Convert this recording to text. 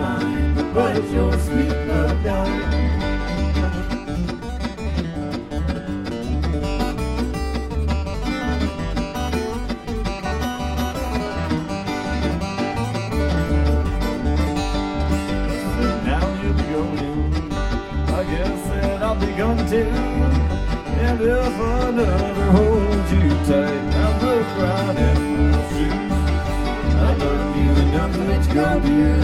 mine, but it's your sweet love, darling. I'll be gone too. And if another holds you tight, I'll look right in my shoes. I love you enough to let you go, dear.